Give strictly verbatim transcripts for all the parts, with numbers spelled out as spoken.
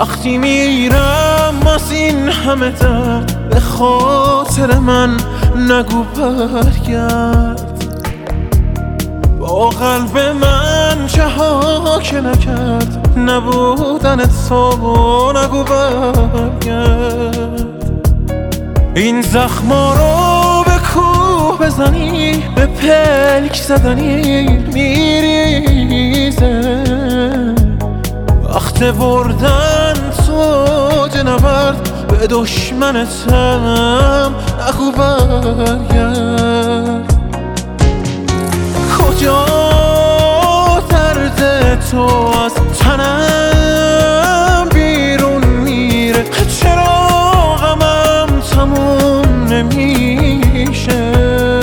وقتی میرم از این همه درد به خاطر من نگو برگرد. با قلب من چه ها که نکرد نبودن تو نگو برگرد. این زخما رو به کوه بزنی به پلک زدنی میریزه. وقت بردن تو جنورد به دشمنتم نگو برگرد. کجا درد تو از تنم بیرون میره؟ چرا غمم تموم نمیشه؟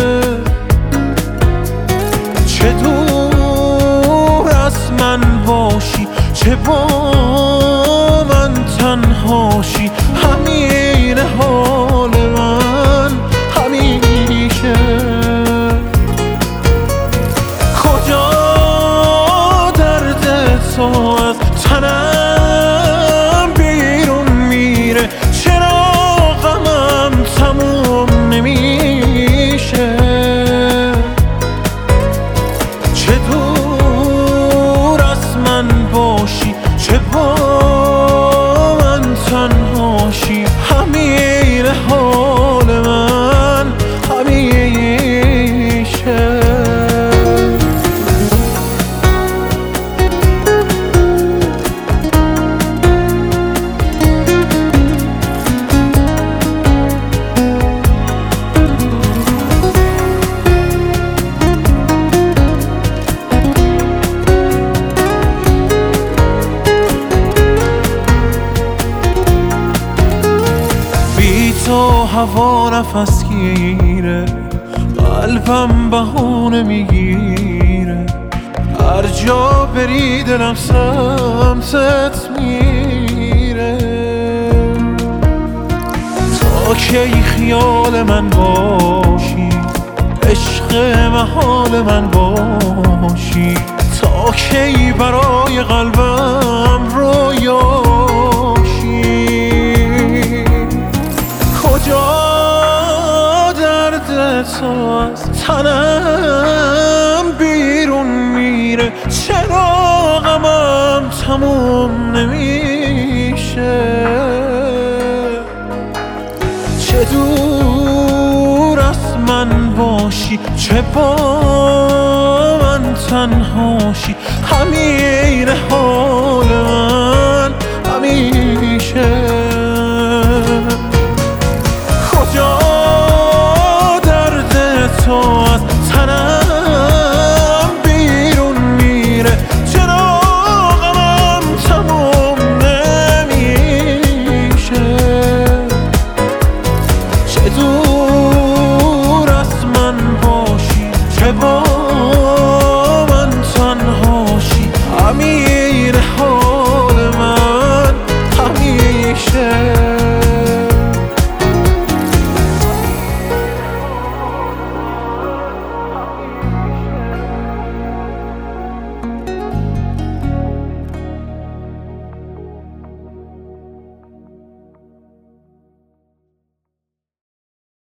چه دور از من باشی چه با من تنهاشی، همین حال من همیشه. کجا درد تو از تنم بیرون میره؟ چرا غمم تموم نمیشه؟ چه دور از من باشی چه با من تنهاشی، همین حال من همیشه. تو هوا نفس گیره، قلبم بهونه میگیره. هر جا بری دلم سمتت میره. تا کی خیال من باشی، عشق محال من باشی؟ تا کی برای قلبم رویاشی؟ کجا درد تو از تنم بیرون میره؟ چرا غمم تموم نمیشه؟ چه دور از من باشی چه با من تنهاشی، همین حال من همیشه.